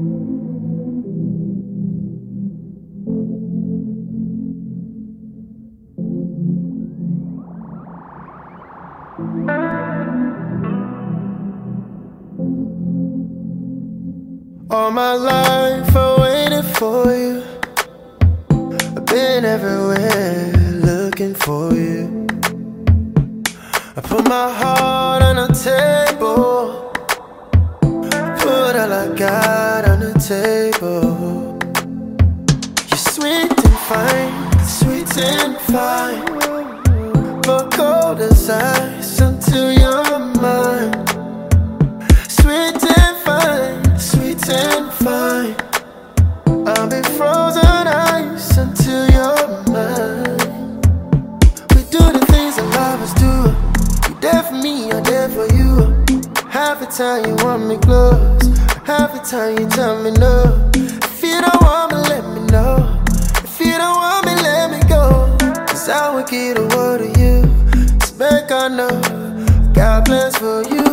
All my life I waited for you. I've been everywhere looking for you. I put my heart on the table, put all I got on the table. You're sweet and fine, sweet and fine, but cold as ice until you're mine. Sweet and fine, sweet and fine, I'll be frozen ice until you're mine. We do the things that lovers do. You there for me, I'm there for you. Half the time you want me close, half the time you tell me no. If you don't want me, let me know. If you don't want me, let me go. Cause I will get a word of you. It's back, I know got plans for you.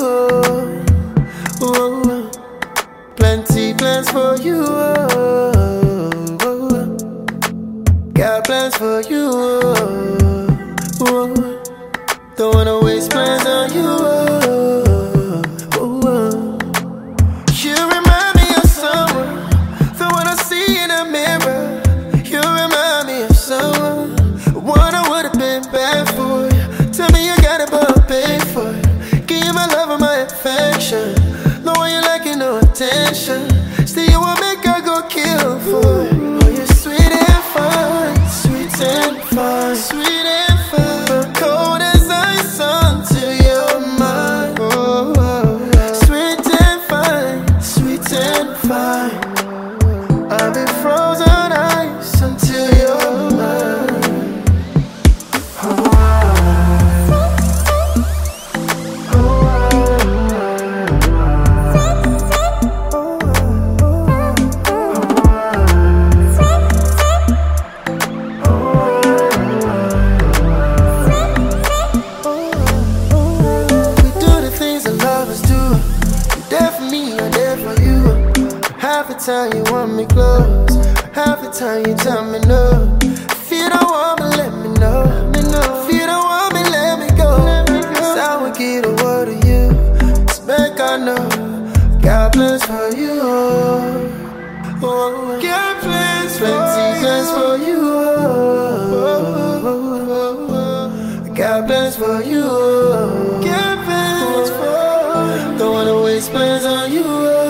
Ooh, plenty plans for you. Got plans for you. Don't wanna waste plans on you. You remind me of someone that when I see in the mirror. You remind me of someone one I would've been bad for you. Tell me you got it, but I'll pay for it. Give you my love and my affection. No one you like, no attention. Still you want me, I go kill for it. Oh, you're sweet and fine, sweet and fine, sweet and fine, but cold as ice until you're mine. Oh, oh, oh. Sweet and fine, sweet and fine, I'll be frozen ice until you're mine. Oh, half the time you want me close, half the time you tell me no. If you don't want me, let me know. If you don't want me, let me go. Cause I will get a word of you. It's back, I know got plans for you. Got plans for plenty plans for you. Got plans for you. Got plans for you. Don't wanna waste plans on you.